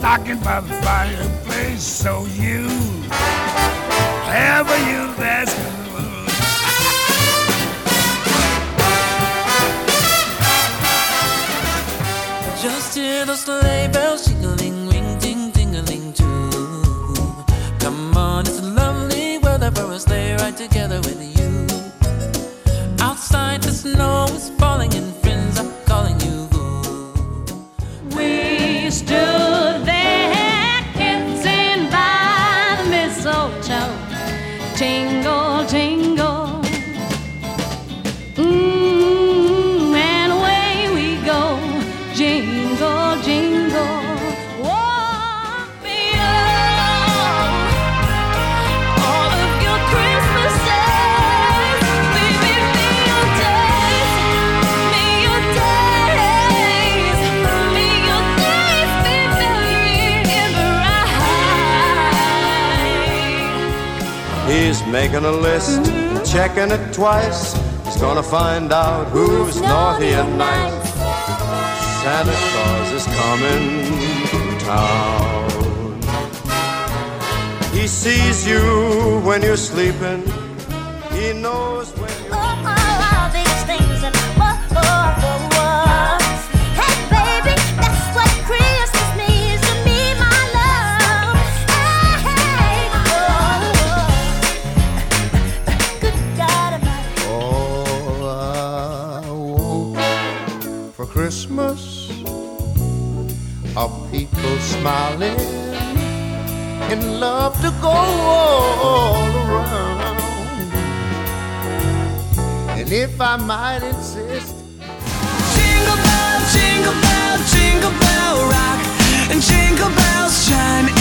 stocking by the fireplace, so you have a youth that's cool. Just hear the sleigh bells jingling, ring, ding, ding-a-ling too. Come on, it's lovely weather for a sleigh ride together with you. Outside the snow is falling and friends are calling you. We stood there kissing by the mistletoe. Jingle, jingle. And away we go. Jingle, jingle. Walk me home. All of your Christmas days. Baby, may your days. May your days. May your days be very bright. He's making a list, checking it twice. He's gonna find out who's naughty and nice. Santa Claus is coming to town. He sees you when you're sleeping. He knows when you're... all these things and more. Hey, baby, that's what Christmas means to me, my love. Hey, good God Almighty. All I want for Christmas are people smiling and love to go all around. And if I might insist, Jingle bell, jingle bell, jingle bell rock, and jingle bells chime